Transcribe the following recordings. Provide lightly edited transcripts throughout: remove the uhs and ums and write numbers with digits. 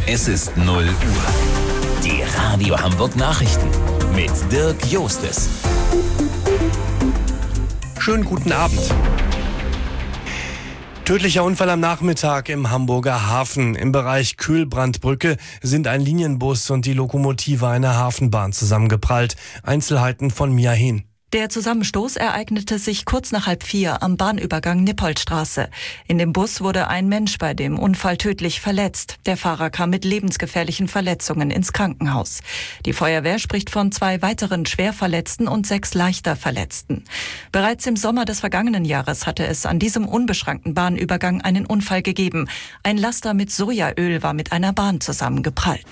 Es ist 0 Uhr. Die Radio Hamburg Nachrichten mit Dirk Jostes. Schönen guten Abend. Tödlicher Unfall am Nachmittag im Hamburger Hafen. Im Bereich Kühlbrandbrücke sind ein Linienbus und die Lokomotive einer Hafenbahn zusammengeprallt. Einzelheiten von Mia Hehn. Der Zusammenstoß ereignete sich kurz nach 3:30 am Bahnübergang Nippoldstraße. In dem Bus wurde ein Mensch bei dem Unfall tödlich verletzt. Der Fahrer kam mit lebensgefährlichen Verletzungen ins Krankenhaus. Die Feuerwehr spricht von 2 weiteren Schwerverletzten und 6 leichter Verletzten. Bereits im Sommer des vergangenen Jahres hatte es an diesem unbeschrankten Bahnübergang einen Unfall gegeben. Ein Laster mit Sojaöl war mit einer Bahn zusammengeprallt.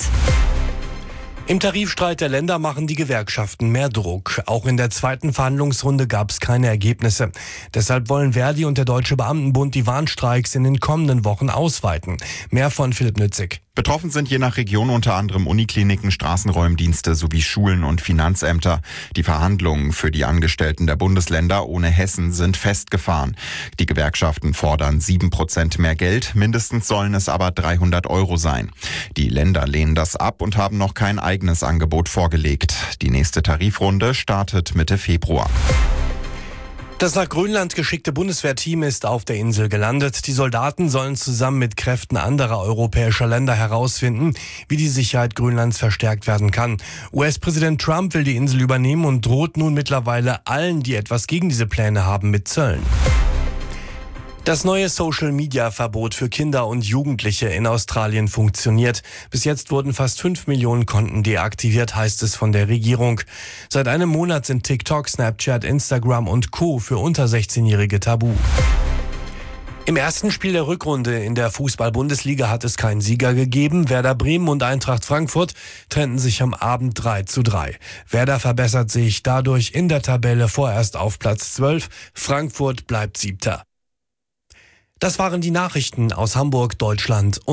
Im Tarifstreit der Länder machen die Gewerkschaften mehr Druck. Auch in der zweiten Verhandlungsrunde gab es keine Ergebnisse. Deshalb wollen Verdi und der Deutsche Beamtenbund die Warnstreiks in den kommenden Wochen ausweiten. Mehr von Philipp Nützig. Betroffen sind je nach Region unter anderem Unikliniken, Straßenräumdienste sowie Schulen und Finanzämter. Die Verhandlungen für die Angestellten der Bundesländer ohne Hessen sind festgefahren. Die Gewerkschaften fordern 7% mehr Geld, mindestens sollen es aber 300 € sein. Die Länder lehnen das ab und haben noch kein eigenes Angebot vorgelegt. Die nächste Tarifrunde startet Mitte Februar. Das nach Grönland geschickte Bundeswehrteam ist auf der Insel gelandet. Die Soldaten sollen zusammen mit Kräften anderer europäischer Länder herausfinden, wie die Sicherheit Grönlands verstärkt werden kann. US-Präsident Trump will die Insel übernehmen und droht nun mittlerweile allen, die etwas gegen diese Pläne haben, mit Zöllen. Das neue Social-Media-Verbot für Kinder und Jugendliche in Australien funktioniert. Bis jetzt wurden fast 5 Millionen Konten deaktiviert, heißt es von der Regierung. Seit einem Monat sind TikTok, Snapchat, Instagram und Co. für unter 16-Jährige tabu. Im ersten Spiel der Rückrunde in der Fußball-Bundesliga hat es keinen Sieger gegeben. Werder Bremen und Eintracht Frankfurt trennten sich am Abend 3:3. Werder verbessert sich dadurch in der Tabelle vorerst auf Platz 12. Frankfurt bleibt 7. Das waren die Nachrichten aus Hamburg, Deutschland und